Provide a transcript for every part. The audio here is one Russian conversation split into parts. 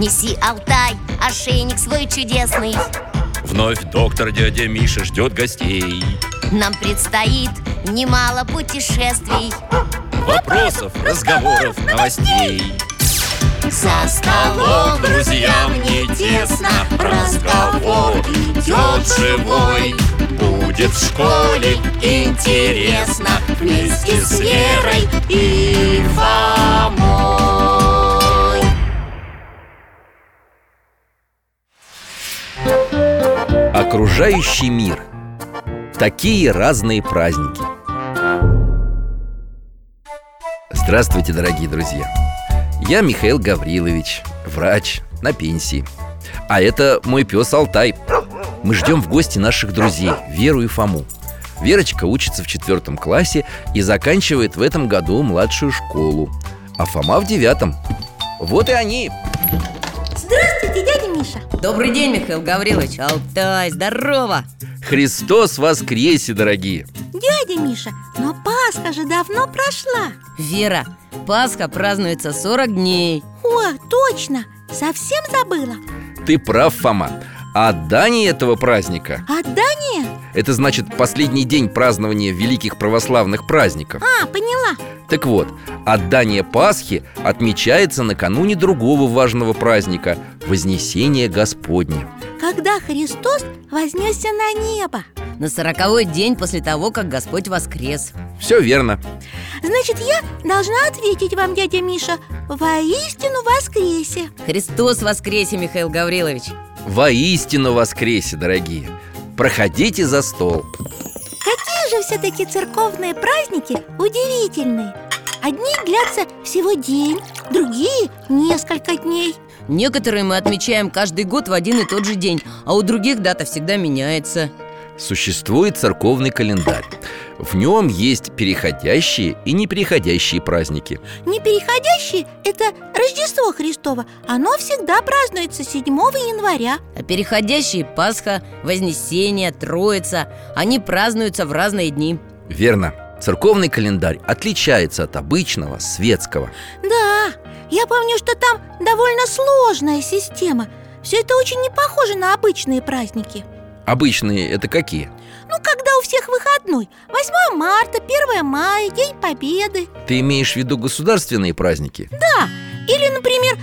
Неси, Алтай, ошейник свой чудесный. Вновь доктор дядя Миша ждет гостей. Нам предстоит немало путешествий, Вопросов, разговоров, новостей. За столом Друзьям не тесно, разговор идет живой. Будет в школе интересно вместе с Верой и Фомой. Окружающий мир. Такие разные праздники. Здравствуйте, дорогие друзья. Я Михаил Гаврилович, врач на пенсии. А это мой пес Алтай. Мы ждем в гости наших друзей Веру и Фому. Верочка учится в 4 классе и заканчивает в этом году младшую школу, а Фома в 9. Вот и они. Здравствуйте, дядя Миша. Добрый день, Михаил Гаврилович. Алтай, здорово. Христос воскресе, дорогие. Дядя Миша, но Пасха же давно прошла. Вера, Пасха празднуется 40 дней. О, точно, совсем забыла. Ты прав, Фома. А отдание этого праздника — Отдание? это значит последний день празднования великих православных праздников. Поняла. Так вот, отдание Пасхи отмечается накануне другого важного праздника — Вознесения Господне. Когда Христос вознесся на небо. На 40-й день после того, как Господь воскрес. Все верно. Значит, я должна ответить вам, дядя Миша: воистину воскресе. Христос воскресе, Михаил Гаврилович. Воистину воскресе, дорогие. Проходите за стол. Какие же все-таки церковные праздники удивительные. Одни длятся всего день, другие несколько дней. Некоторые мы отмечаем каждый год в один и тот же день, а у других дата всегда меняется. Существует церковный календарь. В нем есть переходящие и непереходящие праздники. Непереходящие – это Рождество Христово. Оно всегда празднуется 7 января. А переходящие – Пасха, Вознесение, Троица. Они празднуются в разные дни. Верно. Церковный календарь отличается от обычного, светского. Да, я помню, что там довольно сложная система. Все это очень не похоже на обычные праздники. Обычные — это какие? Ну, когда у всех выходной. 8 марта, 1 мая, День Победы. Ты имеешь в виду государственные праздники? Да, или, например,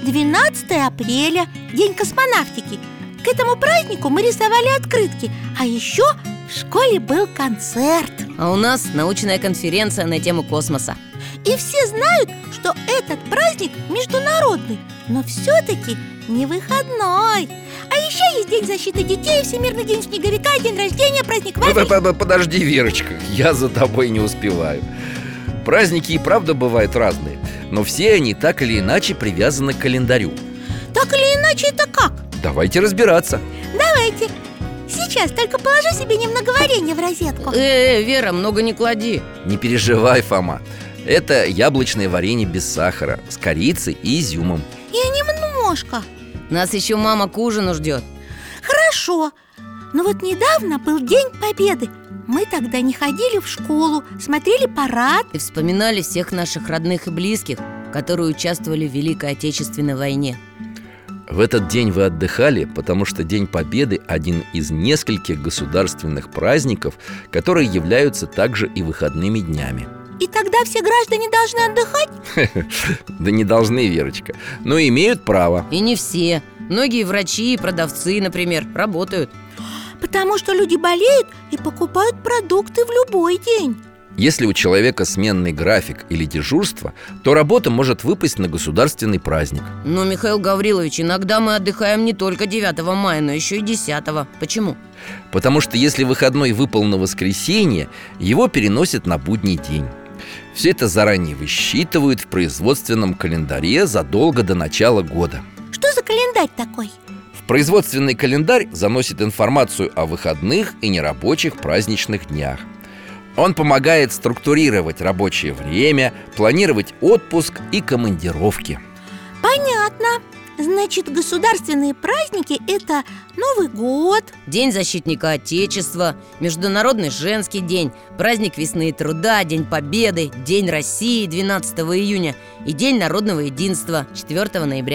12 апреля, День космонавтики. К этому празднику мы рисовали открытки. А еще в школе был концерт. А у нас научная конференция на тему космоса. И все знают, что этот праздник международный, но все-таки не выходной. А еще есть День защиты детей, Всемирный день снеговика, день рождения, праздник вафель. Подожди, Верочка, я за тобой не успеваю. Праздники и правда бывают разные, но все они так или иначе привязаны к календарю. Так или иначе, это как? Давайте разбираться. Давайте. Сейчас только положу себе немного варенья в розетку. Вера, много не клади. Не переживай, Фома. Это яблочное варенье без сахара, с корицей и изюмом. Я немножко. Нас еще мама к ужину ждет. Хорошо. Но вот недавно был День Победы. Мы тогда не ходили в школу, смотрели парад И вспоминали всех наших родных и близких, которые участвовали в Великой Отечественной войне. В этот день вы отдыхали, потому что День Победы – один из нескольких государственных праздников, которые являются также и выходными днями. И тогда все граждане должны отдыхать? Да не должны, Верочка, но имеют право. И не все. Многие врачи и продавцы, например, работают. Потому что люди болеют и покупают продукты в любой день. Если у человека сменный график или дежурство, то работа может выпасть на государственный праздник. Но, Михаил Гаврилович, иногда мы отдыхаем не только 9 мая, но еще и 10. Почему? Потому что если выходной выпал на воскресенье, его переносят на будний день. Все это заранее высчитывают в производственном календаре задолго до начала года. Что за календарь такой? В производственный календарь заносит информацию о выходных и нерабочих праздничных днях. Он помогает структурировать рабочее время, планировать отпуск и командировки. Понятно. Значит, государственные праздники – это Новый год, День защитника Отечества, Международный женский день, праздник весны и труда, День Победы, День России 12 июня и День народного единства 4 ноября.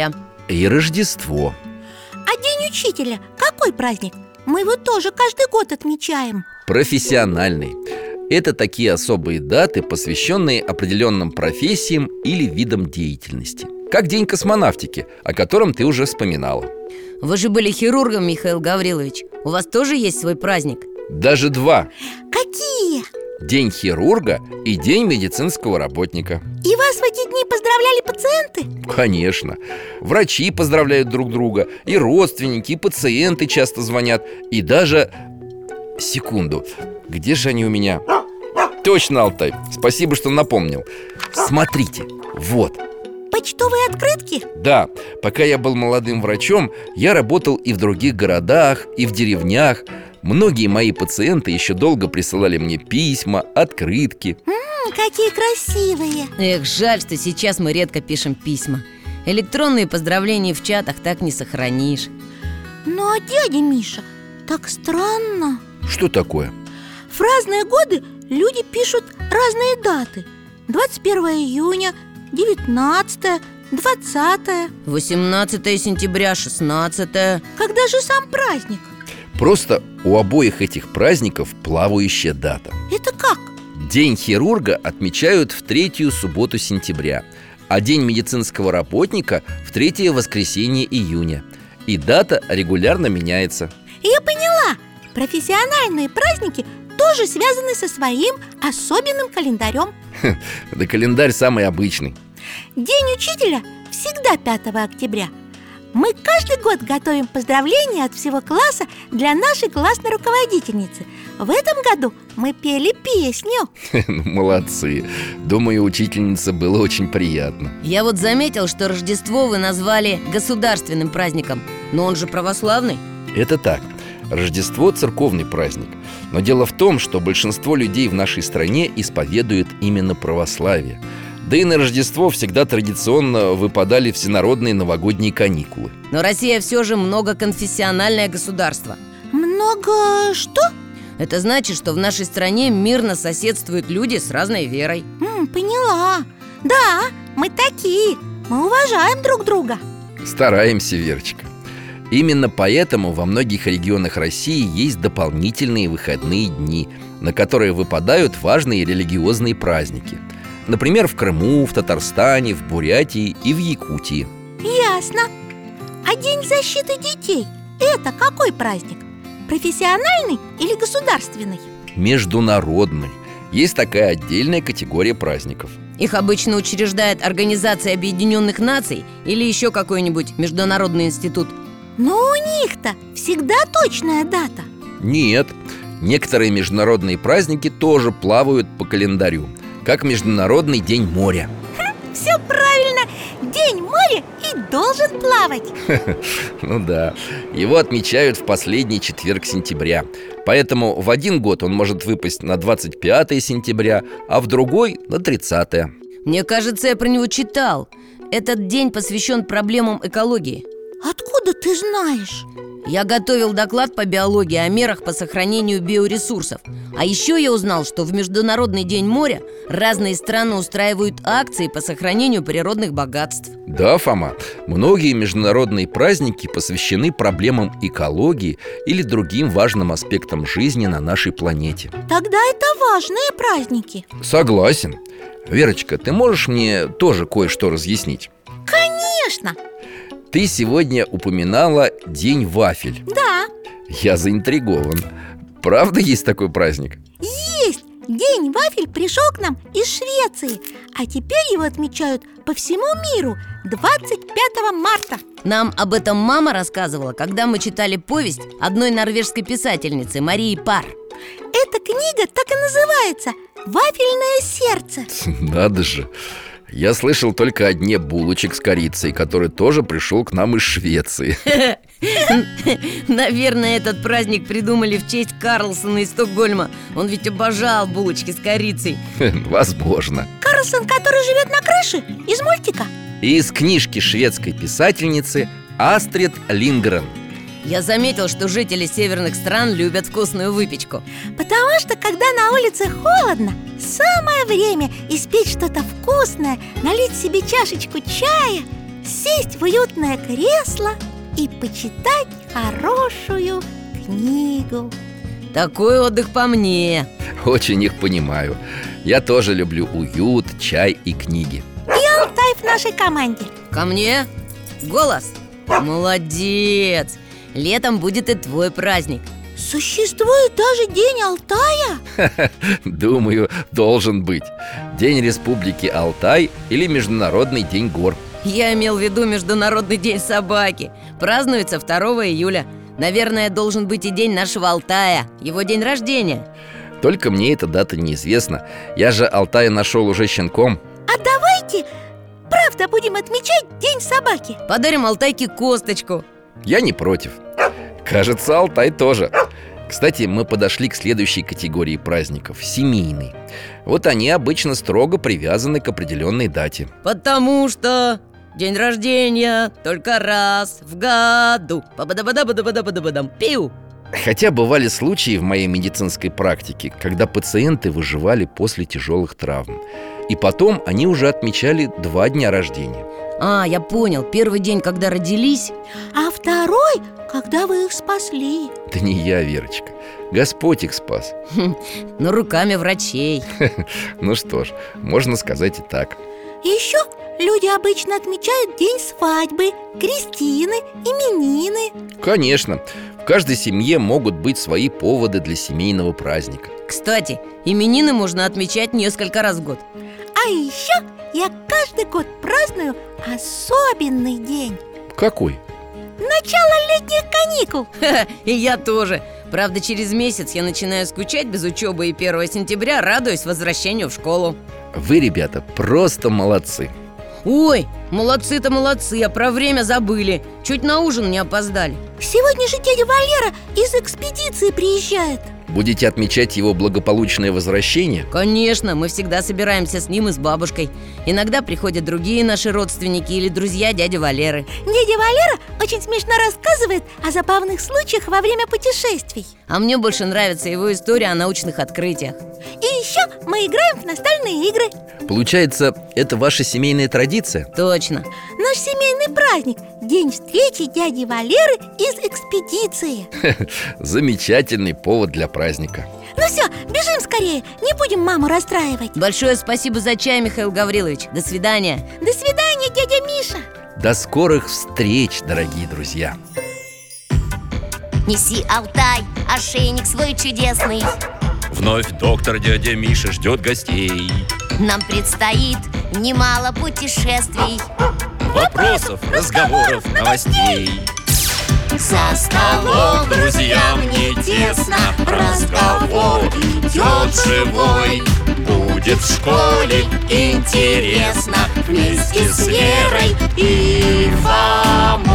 и Рождество. А День учителя какой праздник? Мы его тоже каждый год отмечаем. Профессиональный. Это такие особые даты, посвященные определенным профессиям или видам деятельности. Как День космонавтики, о котором ты уже вспоминала. Вы же были хирургом, Михаил Гаврилович. У вас тоже есть свой праздник? Даже два. Какие? День хирурга и День медицинского работника. И вас в эти дни поздравляли пациенты? Конечно. Врачи поздравляют друг друга, и родственники, и пациенты часто звонят. И даже... Секунду, где же они у меня? Точно, Алтай, спасибо, что напомнил. Смотрите, вот. Почтовые открытки? Да, пока я был молодым врачом, я работал и в других городах, и в деревнях. Многие мои пациенты еще долго присылали мне письма, открытки. Какие красивые! Эх, жаль, что сейчас мы редко пишем письма. Электронные поздравления в чатах так не сохранишь. Ну а дядя Миша, так странно. Что такое? В разные годы люди пишут разные даты. 21 июня, 19, 20. 18 сентября, 16. Когда же сам праздник? Просто у обоих этих праздников плавающая дата. Это как? День хирурга отмечают в 3-ю субботу сентября, а День медицинского работника в 3-е воскресенье июня. И дата регулярно меняется. Я поняла. Профессиональные праздники тоже связаны со своим особенным календарем. Да календарь самый обычный. День учителя всегда 5 октября. Мы каждый год готовим поздравления от всего класса для нашей классной руководительницы. В этом году мы пели песню. Молодцы. Думаю, учительнице было очень приятно. Я вот заметил, что Рождество вы назвали государственным праздником. Но он же православный. Это так. Рождество – церковный праздник. Но дело в том, что большинство людей в нашей стране исповедуют именно православие. Да и на Рождество всегда традиционно выпадали всенародные новогодние каникулы. Но Россия все же многоконфессиональное государство. Много что? Это значит, что в нашей стране мирно соседствуют люди с разной верой. Поняла. Да, мы такие. Мы уважаем друг друга. Стараемся, Верочка. Именно поэтому во многих регионах России есть дополнительные выходные дни, на которые выпадают важные религиозные праздники. Например, в Крыму, в Татарстане, в Бурятии и в Якутии. Ясно. А День защиты детей – это какой праздник? Профессиональный или государственный? Международный. Есть такая отдельная категория праздников. Их обычно учреждает Организация Объединенных Наций или еще какой-нибудь международный институт. Но у них-то всегда точная дата. Нет, некоторые международные праздники тоже плавают по календарю, как Международный день моря. Все правильно, День моря и должен плавать. Ну да, его отмечают в последний четверг сентября. Поэтому в один год он может выпасть на 25 сентября, а в другой на 30-е. Мне кажется, я про него читал. Этот день посвящен проблемам экологии. Откуда ты знаешь? Я готовил доклад по биологии о мерах по сохранению биоресурсов. А еще я узнал, что в Международный день моря разные страны устраивают акции по сохранению природных богатств. Да, Фома, многие международные праздники посвящены проблемам экологии или другим важным аспектам жизни на нашей планете. Тогда это важные праздники. Согласен. Верочка, ты можешь мне тоже кое-что разъяснить? Конечно. Ты сегодня упоминала День вафель. Да. Я заинтригован. Правда есть такой праздник? Есть! День вафель пришел к нам из Швеции, а теперь его отмечают по всему миру 25 марта. Нам об этом мама рассказывала, когда мы читали повесть одной норвежской писательницы Марии Пар. Эта книга так и называется «Вафельное сердце». Надо же. Я слышал только о дне булочек с корицей, который тоже пришел к нам из Швеции. Наверное, этот праздник придумали в честь Карлсона из Стокгольма. Он ведь обожал булочки с корицей. Возможно. Карлсон, который живет на крыше, из мультика. Из книжки шведской писательницы Астрид Лингрен. Я заметил, что жители северных стран любят вкусную выпечку. Потому что, когда на улице холодно, самое время испечь что-то вкусное, налить себе чашечку чая, сесть в уютное кресло и почитать хорошую книгу. Такой отдых по мне. Очень их понимаю. Я тоже люблю уют, чай и книги. И Алтай в нашей команде. Ко мне? Голос? Молодец! Летом будет и твой праздник. Существует даже День Алтая? Думаю, должен быть. День Республики Алтай или Международный день гор. Я имел в виду Международный день собаки. Празднуется 2 июля. Наверное, должен быть и день нашего Алтая, его день рождения. Только мне эта дата неизвестна. Я же Алтая нашел уже щенком. А давайте, правда, будем отмечать День собаки. Подарим Алтайке косточку. Я не против. Кажется, Алтай тоже. Кстати, мы подошли к следующей категории праздников – семейный. Вот они обычно строго привязаны к определенной дате. Потому что день рождения только раз в году. Ба-ба-да-ба-да-ба-да-ба-да-ба-дам. Пиу! Хотя бывали случаи в моей медицинской практике, когда пациенты выживали после тяжелых травм. И потом они уже отмечали 2 дня рождения. Я понял, первый день, когда родились. А второй, когда вы их спасли. Да не я, Верочка, Господь их спас. Но руками врачей. Ну что ж, можно сказать и так. И еще люди обычно отмечают день свадьбы, крестины, именины. Конечно, в каждой семье могут быть свои поводы для семейного праздника. Кстати, именины можно отмечать несколько раз в год. А еще я каждый год праздную особенный день. Какой? Начало летних каникул. И я тоже. Правда, через месяц я начинаю скучать без учебы, и 1 сентября радуюсь возвращению в школу. Вы, ребята, просто молодцы. Ой, молодцы-то молодцы, а про время забыли. Чуть на ужин не опоздали. Сегодня же дядя Валера из экспедиции приезжает. Будете отмечать его благополучное возвращение? Конечно, мы всегда собираемся с ним и с бабушкой. Иногда приходят другие наши родственники или друзья дяди Валеры. Дядя Валера очень смешно рассказывает о забавных случаях во время путешествий. А мне больше нравится его история о научных открытиях. И еще мы играем в настольные игры. Получается, это ваша семейная традиция? Точно. Наш семейный праздник – день встречи дяди Валеры из экспедиции. Замечательный повод для праздника. Ну все, бежим скорее, не будем маму расстраивать. Большое спасибо за чай, Михаил Гаврилович. До свидания. До свидания, дядя Миша. До скорых встреч, дорогие друзья. Неси, Алтай, ошейник свой чудесный. Вновь доктор дядя Миша ждет гостей. Нам предстоит немало путешествий. Вопросов, разговоров, новостей. За столом Друзьям не тесно, разговор идет живой. Будет в школе интересно вместе с Верой и Фомой.